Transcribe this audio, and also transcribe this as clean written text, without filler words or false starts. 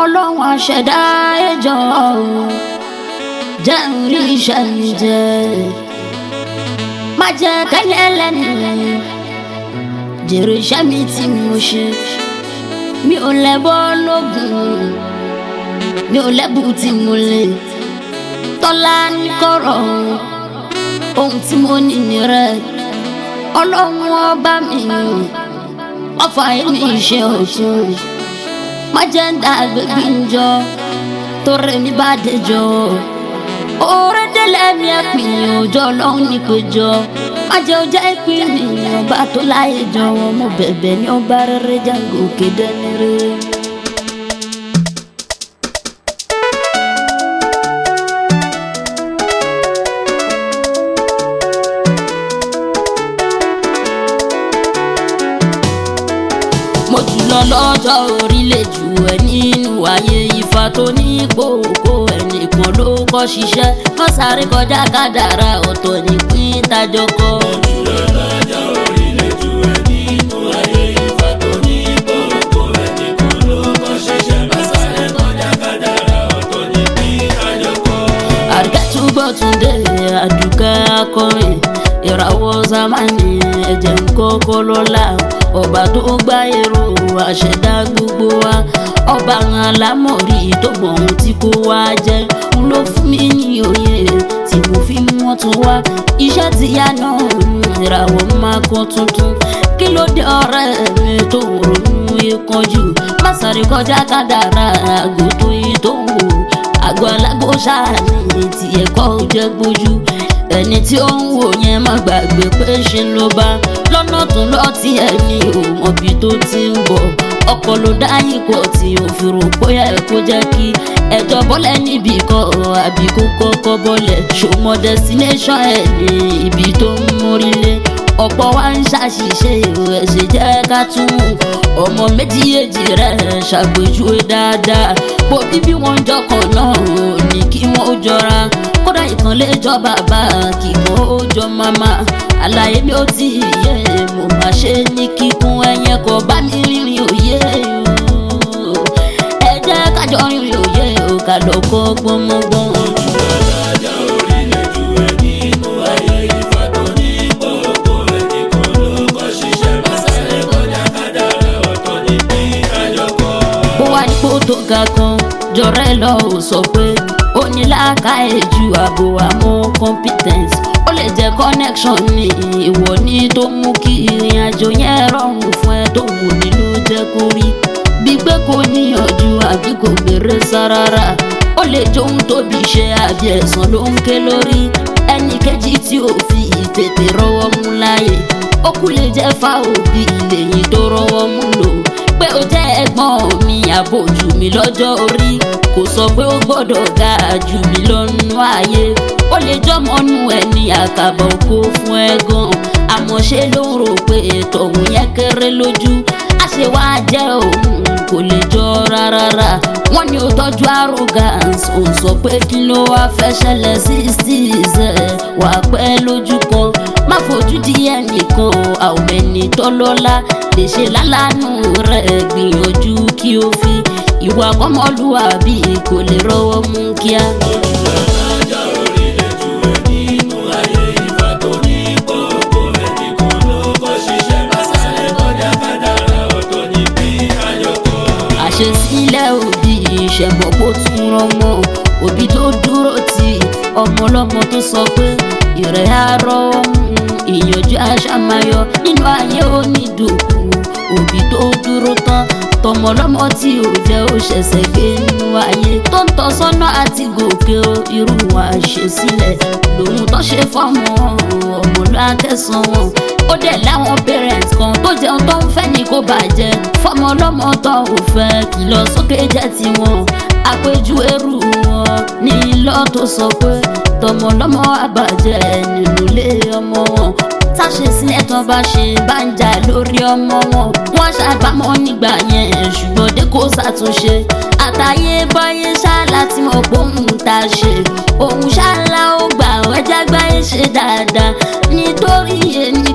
Ọlọ́run àṣẹ̀dá ẹjọ́ jẹ́ n rí iṣẹ́ mi jẹ́, má jẹ́ kẹ́ni ẹlẹ́ni jèrè iṣẹ́ mi tí mo ṣe. Mi ò lẹ́bọ lógun, mi ò lẹ́bù tí mo lè tọ́lá ní kọ̀rọ̀, ohun tí mo ní ní rẹ̀. Ọlọ́run ọba mi ọfà ẹni iṣẹ́ ọ̀tún, má jẹ́ ń dá gbégbé ń jọ torí mi bá dẹjọ́. Oore délẹ̀ mi ẹ̀pìn òjò Ọlọ́run ní péjọ, má jẹ́ ó jẹ́ ìpín mi ọba tó láyé jọ̀wọ́. Mo bẹ̀bẹ̀ ní ọba rere Jango òkè dẹ́ni rere. Mo jùlọ lọ́jọ́ orílẹ̀ jù ẹ nínú ayé. Ifá tó ní gbòógbò ẹnìkan ló kọ́ ṣiṣẹ́, wọ́n sáré kọjá kádàrá ọ̀tọ̀ ní pín tájọ kọ́. Mo jùlọ lọ́jọ́ orílẹ̀ jù ẹ nínú ayé. Ifá tó ní gbòógbò ẹnìkan ló kọ́ ṣiṣẹ́, wọ́n sáré kọjá kádàrá ọ̀tọ̀ ní pín tájọ kọ́. Àríkẹ́túbọ̀ Túndé Àdùkẹ́ akọrin, ìràwọ̀ Sámánì ẹ̀jẹ̀ ń kọ́kọ́ lọ́la. Ọba tó gbá èrò àṣẹ̀dá gbogbo wa, ọba alámọ̀rí tó mọ̀ ohun tí kò wá jẹ́. N ló fún mi ní òye tí mo fi mú wọn tún wá. Iṣẹ́ ti yá náà ìràwọ̀ máa kọ́ tuntun. Kí ló dé ọ̀rẹ́ mi tó ronú ìkanjú? Má sáré kọjá kádàrá àgọ́ tó yí tó wò. Àgọ́ alágbó ṣáàní tí ẹ̀kọ́ ò jẹ́ gbójú. Ẹni tí ó ń wò yẹn má gbàgbé pé ṣe ló bá lọ́nà tó lọ tí ẹni ò mọ̀bí tó ti ń bọ̀. Ọkọ̀ ló dá yípo tí ò fi rò bóyá ẹ kó jẹ́ kí ẹjọ́ bọ́lẹ̀ níbi kan àbí kó kọ́kọ́ bọ́lẹ̀. Ṣòmọ destination ẹ̀ ní ibi tó ń mórílé. Ọ̀pọ̀ wa ń ṣàṣìṣe ẹ̀ṣẹ̀ jẹ́ ká tún ọmọ méjìléjì rẹ̀ ṣàpèjúwe dáadáa. Bó bíbí wọn jọkàn náà ní kí wọ́n ó jọra, kódà ìkan lè jọ bàbá kí wọ́n ó jọ màmá. Àlàyé mi ò tí ì yé, mo máa ṣe ní kíkún. Ẹyẹ kò bá mi rìnrìn òye o, ẹ jẹ́ kájọ rìnrìn òye o, ká lọ kọ́ gbọ́mọgbọ́n. Mo jùlọ lọ́jọ́ orílẹ̀ jù ẹ nínú ayé. Ifá tó ní gbòógbò ẹnìkan ló kọ́ ṣiṣẹ́, wọ́n sáré kọjá kádàrá ọ̀tọ̀ ní pín tájọ kọ́. Bó wá nípò tó ga kan jọrẹ lọ ò sọ pé ó ní làákàyè ju ààbò àmọ́ competence. Ó lè jẹ́ connection ní ìwọ ní tó mú kí ìrìn àjò yẹn rọrùn fún ẹ, tó wù ní ló jẹ́ kó rí. Bí pé kò níyànjú àbí kò gbèrè sárára, ó lè jóhun tóbi ṣe àbí ẹ̀san ló ń ké lórí. Ẹnì kejì tí ò fi ìtètè rọwọ́ mú láyè, ó kú lè jẹ́ fá òbí lèyìn tó rọwọ́ mú lò. Pé ó jẹ́ ẹ̀gbọ́n mi àbójú mi lọ́jọ́ orí, kò sọ pé ó gbọ́dọ̀ ga jù mí lọ́nú ayé. Ó lè jọ́mọ́nú ẹni àkàbọ̀ kó fún ẹ gan, àmọ́ ṣe ló ń rò pé tọ̀hún yẹn kéré lójú. Àṣẹ wá jẹ́ òun kò lè jọ rárá. Wọ́n ní ó tọ́jú arrogance, ó sọ pé kí ló wá fẹ́ ṣẹlẹ̀ sí ṣíṣe wà pẹ́ lójú kan. Má fojú di ẹnìkan, àwọn ẹni tọ́lọ́lá lè ṣe lálánú rẹ̀. Gbìyànjú kí o fi ìwà kọ́mọlúwàbí kò lè rọwọ́ mú kíá. Mo jùlọ lọ́jọ́ orílẹ̀ jù ẹ nínú ayé. Ifá tó ní gbòógbò ẹnìkan ló kọ́ ṣiṣẹ́, wọ́n sáré kọjá kádàrá ọ̀tọ̀ ní pín tájọ kọ́. Àṣesílẹ̀ òbí ìṣẹ̀mọ̀ kó tún rọmọ, òbí tó dúró ti ọmọ ọlọ́mọ tó sọ pé ìrẹ̀ àárọ̀ ìyànjú àṣàmáyọ nínú ayé onídùúkú. Òbí tó dúró tán tọmọ ọlọ́mọ tí ò jẹ́ ó ṣẹ̀ṣẹ̀ gbé nínú ayé, tó ń tọ́ sọ́nà àti gòkè o. Irú wa àṣesílẹ̀ lòun tó ṣe fọ́mọ ọmọ ló akẹ́sàn wọn. Ó dẹ̀ láwọn parents kan tó jẹun tó ń fẹ́ ní kó bàjẹ́, fọ́mọ ọlọ́mọ tó ò fẹ́ kìlọ̀ sókè jẹ́ tiwọn. Àpèjú ẹrù wọn ní lọ́ tó sọ pé tọmọ ọlọ́mọ àbàjẹ́ nínú ilé ọmọ wọn. Táṣe sílẹ̀ tó bá ṣe bá ń jà lórí ọmọ wọn, wọ́n ṣàbámọ̀ nígbà yẹn ṣùgbọ́n dé kó ṣàtúnṣe. Àtàyè báyé ṣáàlà tí mo pò ń ta ṣe, òun ṣáàlà ó gbà ẹja gbáyé ṣe dáadáa. Nítorí èmi